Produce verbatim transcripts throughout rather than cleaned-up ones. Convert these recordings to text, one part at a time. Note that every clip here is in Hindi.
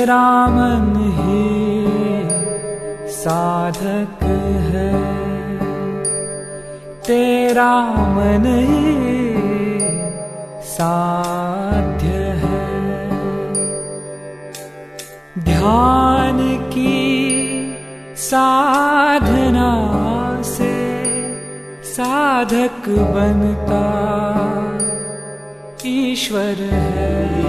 तेरा मन ही साधक है, तेरा मन ही साध्य है। ध्यान की साधना से साधक बनता ईश्वर है।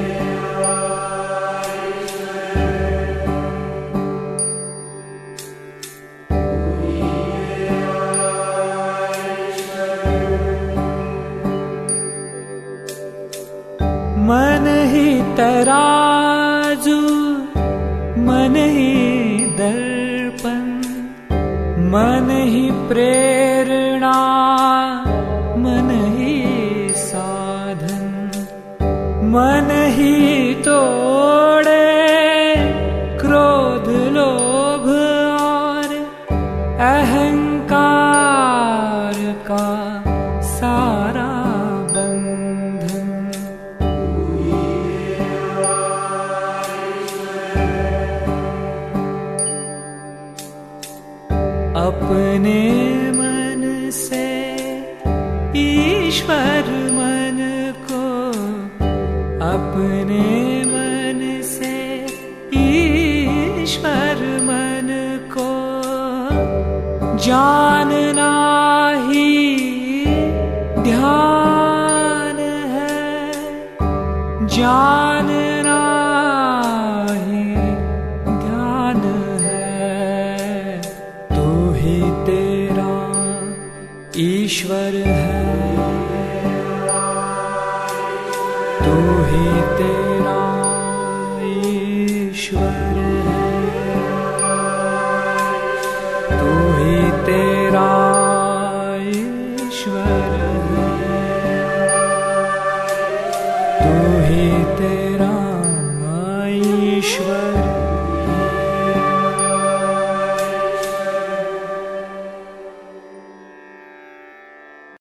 मन ही तराजू, मन ही दर्पण, मन ही प्रेरणा, मन ही साधन। मन ही तोड़े क्रोध लोभ और अहंकार का सारा बंधन। अपने मन से ईश्वर मन को, अपने मन से ईश्वर मन को जानना ही ध्यान है, जानना ही ध्यान है। तू ही तेरा ईश्वर है, तू ही तेरा ईश्वर है।